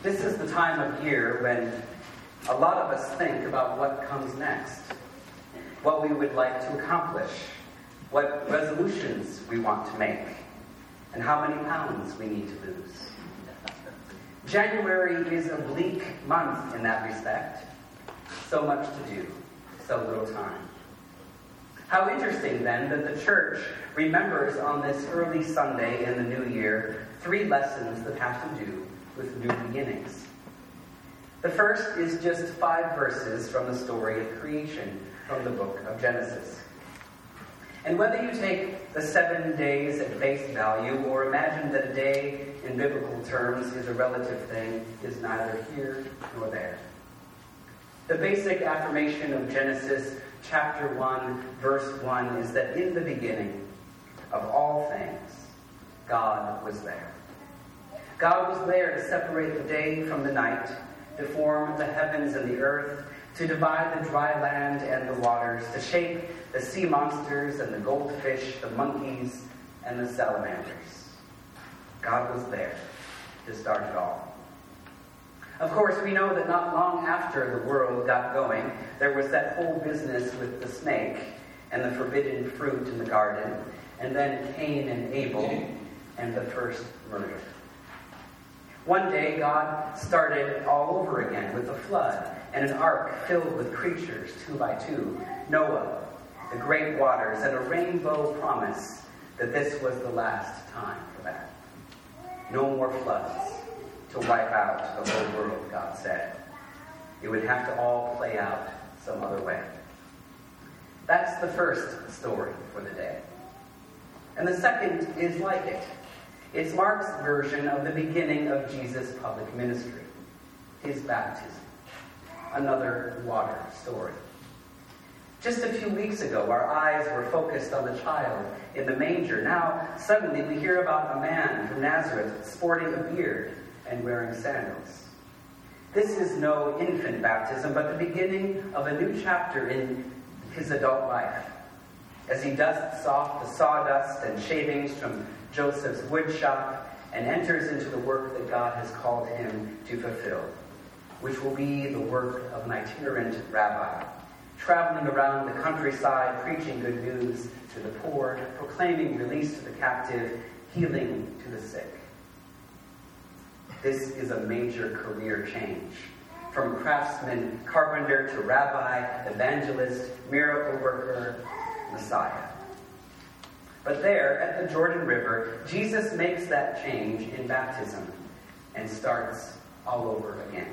This is the time of year when a lot of us think about what comes next, what we would like to accomplish, what resolutions we want to make, and how many pounds we need to lose. January is a bleak month in that respect. So much to do, so little time. How interesting, then, that the church remembers on this early Sunday in the new year 3 lessons that have to do with new beginnings. The first is just 5 verses from the story of creation from the book of Genesis. And whether you take the 7 days at face value or imagine that a day in biblical terms is a relative thing is neither here nor there. The basic affirmation of Genesis chapter 1, verse 1 is that in the beginning of all things, God was there. God was there to separate the day from the night, to form the heavens and the earth, to divide the dry land and the waters, to shape the sea monsters and the goldfish, the monkeys and the salamanders. God was there to start it all. Of course, we know that not long after the world got going, there was that whole business with the snake and the forbidden fruit in the garden, and then Cain and Abel and the first murder. One day, God started all over again with a flood and an ark filled with creatures 2 by 2, Noah, the great waters, and a rainbow promise that this was the last time for that. No more floods to wipe out the whole world, God said. It would have to all play out some other way. That's the first story for the day. And the second is like it. It's Mark's version of the beginning of Jesus' public ministry, his baptism. Another water story. Just a few weeks ago, our eyes were focused on the child in the manger. Now, suddenly, we hear about a man from Nazareth sporting a beard and wearing sandals. This is no infant baptism, but the beginning of a new chapter in his adult life. As he dusts off the sawdust and shavings from Joseph's wood shop and enters into the work that God has called him to fulfill, which will be the work of an itinerant rabbi, traveling around the countryside, preaching good news to the poor, proclaiming release to the captive, healing to the sick. This is a major career change, from craftsman, carpenter, to rabbi, evangelist, miracle worker, Messiah. But there, at the Jordan River, Jesus makes that change in baptism and starts all over again.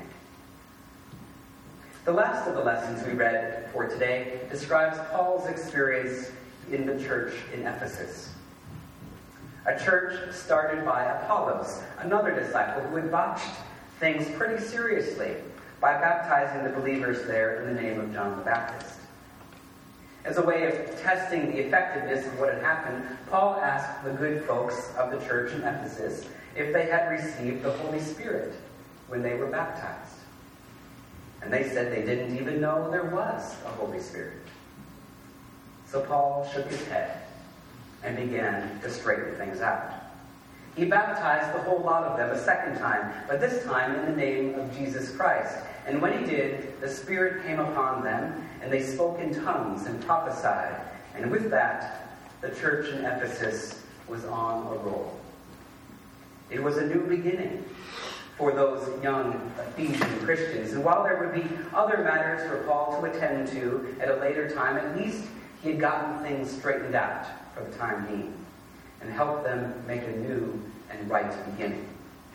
The last of the lessons we read for today describes Paul's experience in the church in Ephesus. A church started by Apollos, another disciple who had botched things pretty seriously by baptizing the believers there in the name of John the Baptist. As a way of testing the effectiveness of what had happened, Paul asked the good folks of the church in Ephesus if they had received the Holy Spirit when they were baptized. And they said they didn't even know there was a Holy Spirit. So Paul shook his head and began to straighten things out. He baptized the whole lot of them a second time, but this time in the name of Jesus Christ. And when he did, the Spirit came upon them, and they spoke in tongues and prophesied. And with that, the church in Ephesus was on a roll. It was a new beginning for those young Ephesian Christians. And while there would be other matters for Paul to attend to at a later time, at least he had gotten things straightened out for the time being and helped them make a new and right beginning.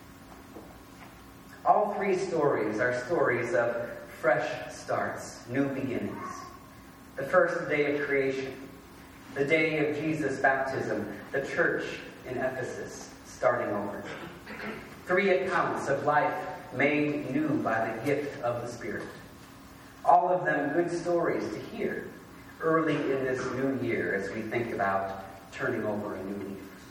All 3 stories are stories of fresh starts, new beginnings. The first day of creation, the day of Jesus' baptism, the church in Ephesus starting over. 3 accounts of life made new by the gift of the Spirit. All of them good stories to hear early in this new year as we think about turning over a new leaf.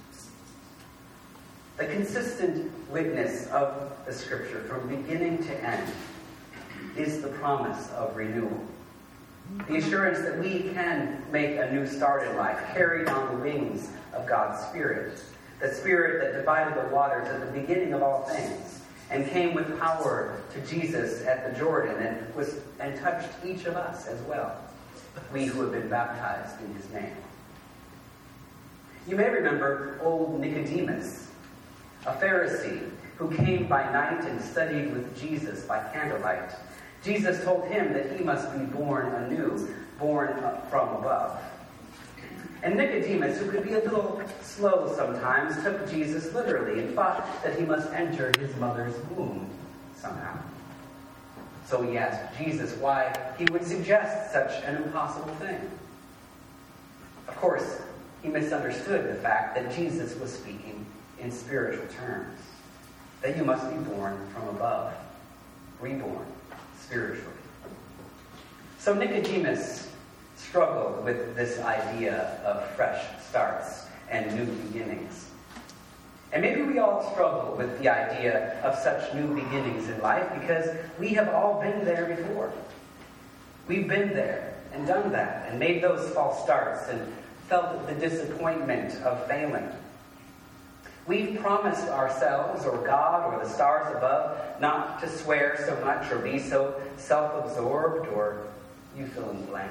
The consistent witness of the Scripture from beginning to end is the promise of renewal. The assurance that we can make a new start in life, carried on the wings of God's Spirit. The Spirit that divided the waters at the beginning of all things and came with power to Jesus at the Jordan and touched each of us as well, we who have been baptized in his name. You may remember old Nicodemus, a Pharisee who came by night and studied with Jesus by candlelight. Jesus told him that he must be born anew, born from above. And Nicodemus, who could be a little slow sometimes, took Jesus literally and thought that he must enter his mother's womb somehow. So he asked Jesus why he would suggest such an impossible thing. Of course, he misunderstood the fact that Jesus was speaking in spiritual terms, that you must be born from above, reborn spiritually. So Nicodemus struggled with this idea of fresh starts and new beginnings. And maybe we all struggle with the idea of such new beginnings in life because we have all been there before. We've been there and done that and made those false starts and felt the disappointment of failing. We've promised ourselves or God or the stars above not to swear so much or be so self-absorbed, or you fill in the blank.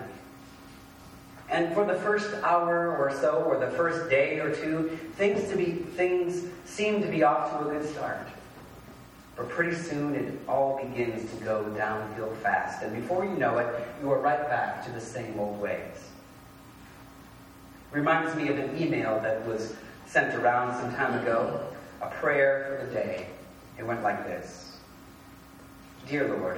And for the first hour or so, or the first day or two, things seem to be off to a good start. But pretty soon it all begins to go downhill fast. And before you know it, you are right back to the same old ways. Reminds me of an email that was sent around some time ago, a prayer for the day. It went like this. Dear Lord,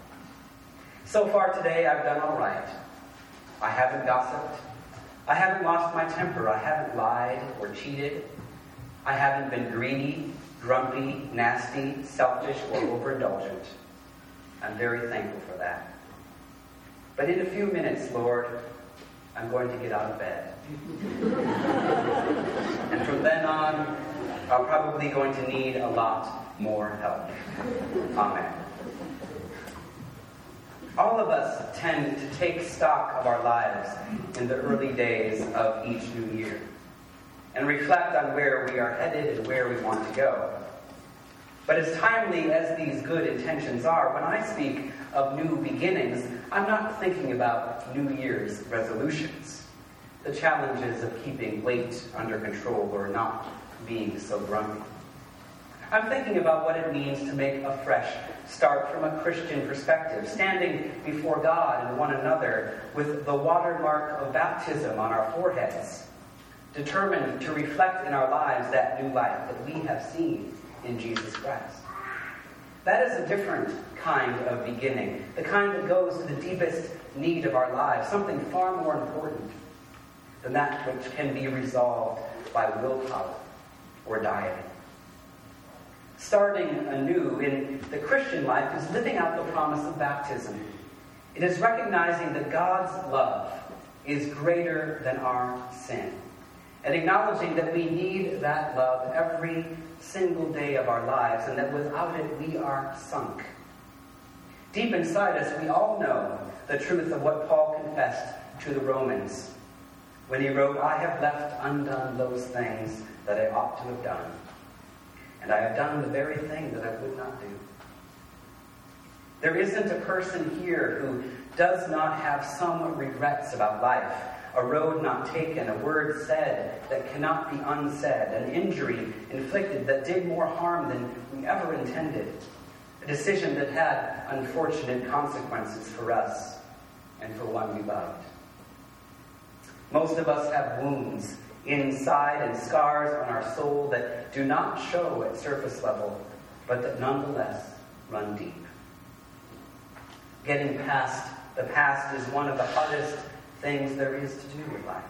so far today I've done all right. I haven't gossiped. I haven't lost my temper. I haven't lied or cheated. I haven't been greedy, grumpy, nasty, selfish, or overindulgent. I'm very thankful for that. But in a few minutes, Lord, I'm going to get out of bed. And from then on, I'm probably going to need a lot more help. Amen. All of us tend to take stock of our lives in the early days of each new year and reflect on where we are headed and where we want to go. But as timely as these good intentions are, when I speak of new beginnings, I'm not thinking about New Year's resolutions, the challenges of keeping weight under control or not being so grumpy. I'm thinking about what it means to make a fresh start from a Christian perspective, standing before God and one another with the watermark of baptism on our foreheads, determined to reflect in our lives that new life that we have seen in Jesus Christ. That is a different kind of beginning, the kind that goes to the deepest need of our lives, something far more important than that which can be resolved by willpower or dieting. Starting anew in the Christian life is living out the promise of baptism. It is recognizing that God's love is greater than our sin, and acknowledging that we need that love every single day of our lives, and that without it we are sunk. Deep inside us, we all know the truth of what Paul confessed to the Romans when he wrote, I have left undone those things that I ought to have done. And I have done the very thing that I would not do. There isn't a person here who does not have some regrets about life, a road not taken, a word said that cannot be unsaid, an injury inflicted that did more harm than we ever intended, a decision that had unfortunate consequences for us and for one we loved. Most of us have wounds inside and scars on our soul that do not show at surface level, but that nonetheless run deep. Getting past the past is one of the hardest things there is to do in life.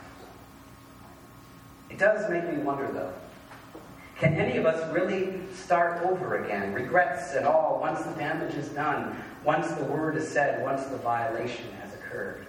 It does make me wonder, though, can any of us really start over again, regrets and all, once the damage is done, once the word is said, once the violation has occurred?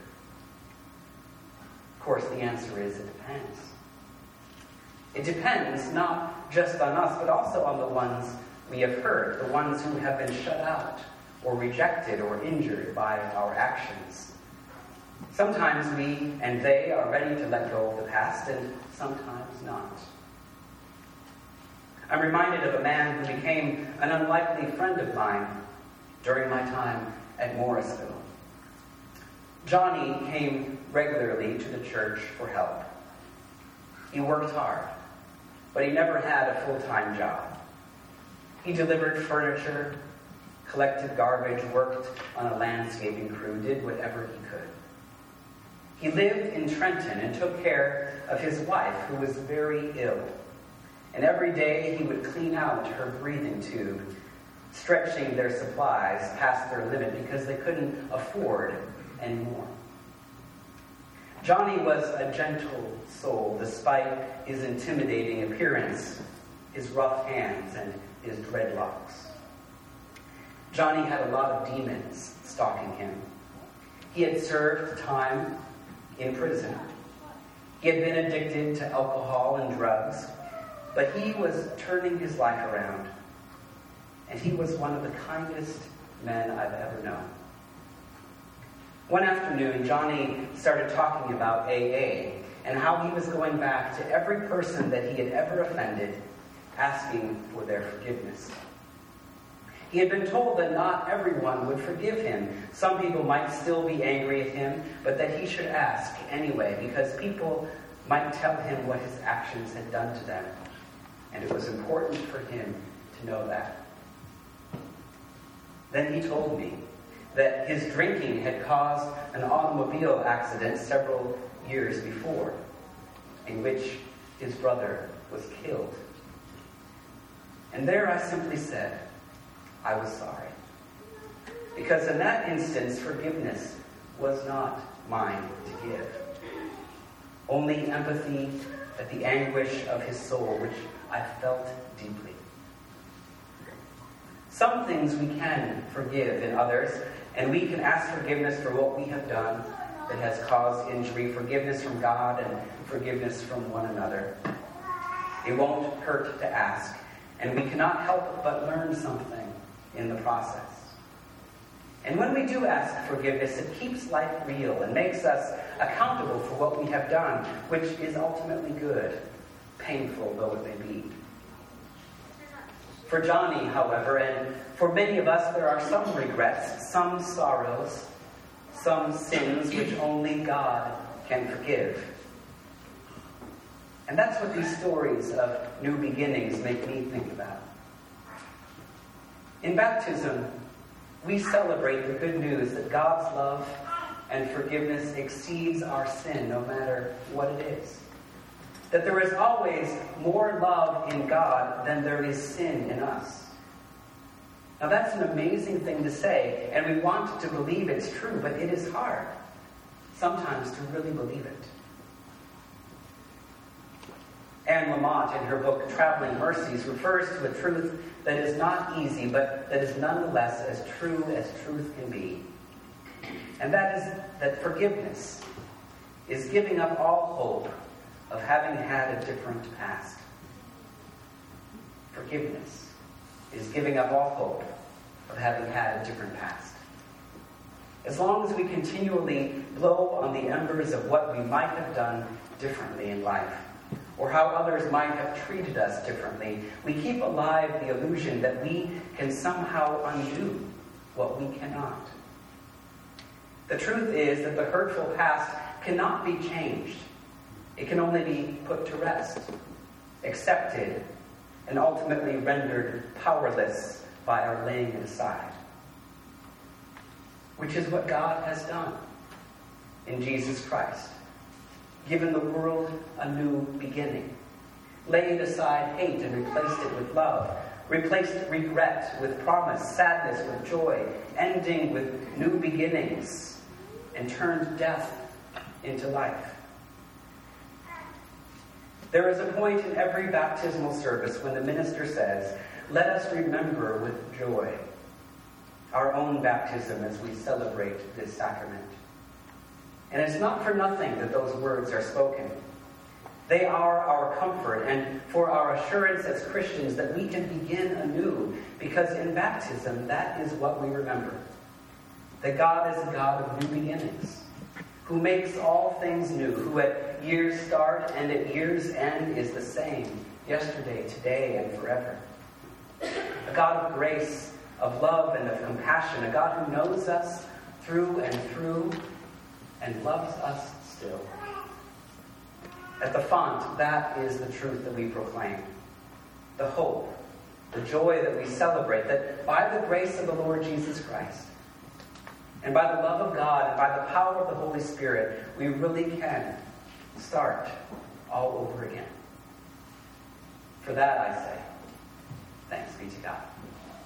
Of course, the answer is it depends. It depends not just on us, but also on the ones we have hurt, the ones who have been shut out or rejected or injured by our actions. Sometimes we and they are ready to let go of the past, and sometimes not. I'm reminded of a man who became an unlikely friend of mine during my time at Morrisville. Johnny came regularly to the church for help. He worked hard, but he never had a full-time job. He delivered furniture, collected garbage, worked on a landscaping crew, did whatever he could. He lived in Trenton and took care of his wife, who was very ill. And every day he would clean out her breathing tube, stretching their supplies past their limit because they couldn't afford any more. Johnny was a gentle soul despite his intimidating appearance, his rough hands, and his dreadlocks. Johnny had a lot of demons stalking him. He had served time in prison. He had been addicted to alcohol and drugs, but he was turning his life around, and he was one of the kindest men I've ever known. One afternoon, Johnny started talking about AA and how he was going back to every person that he had ever offended, asking for their forgiveness. He had been told that not everyone would forgive him. Some people might still be angry at him, but that he should ask anyway, because people might tell him what his actions had done to them. And it was important for him to know that. Then he told me that his drinking had caused an automobile accident several years before, in which his brother was killed. And there I simply said, I was sorry. Because in that instance, forgiveness was not mine to give. Only empathy at the anguish of his soul, which I felt deeply. Some things we can forgive in others, and we can ask forgiveness for what we have done that has caused injury, forgiveness from God and forgiveness from one another. It won't hurt to ask, and we cannot help but learn something in the process. And when we do ask forgiveness, it keeps life real and makes us accountable for what we have done, which is ultimately good, painful though it may be. For Johnny, however, and for many of us, there are some regrets, some sorrows, some sins which only God can forgive. And that's what these stories of new beginnings make me think about. In baptism, we celebrate the good news that God's love and forgiveness exceeds our sin, no matter what it is. That there is always more love in God than there is sin in us. Now that's an amazing thing to say, and we want to believe it's true, but it is hard sometimes to really believe it. Anne Lamott, in her book Traveling Mercies, refers to a truth that is not easy, but that is nonetheless as true as truth can be. And that is that forgiveness is giving up all hope of having had a different past. Forgiveness is giving up all hope of having had a different past. As long as we continually blow on the embers of what we might have done differently in life, or how others might have treated us differently, we keep alive the illusion that we can somehow undo what we cannot. The truth is that the hurtful past cannot be changed. It can only be put to rest, accepted, and ultimately rendered powerless by our laying it aside. Which is what God has done in Jesus Christ. Given the world a new beginning. Laid aside hate and replaced it with love. Replaced regret with promise, sadness with joy, ending with new beginnings, and turned death into life. There is a point in every baptismal service when the minister says, "Let us remember with joy our own baptism as we celebrate this sacrament." And it's not for nothing that those words are spoken. They are our comfort and for our assurance as Christians that we can begin anew, because in baptism, that is what we remember. That God is a God of new beginnings, who makes all things new, who at year's start and at year's end is the same yesterday, today, and forever. A God of grace, of love, and of compassion. A God who knows us through and loves us still. At the font, that is the truth that we proclaim. The hope, the joy that we celebrate, that by the grace of the Lord Jesus Christ, and by the love of God, and by the power of the Holy Spirit, we really can start all over again. For that I say, thanks be to God.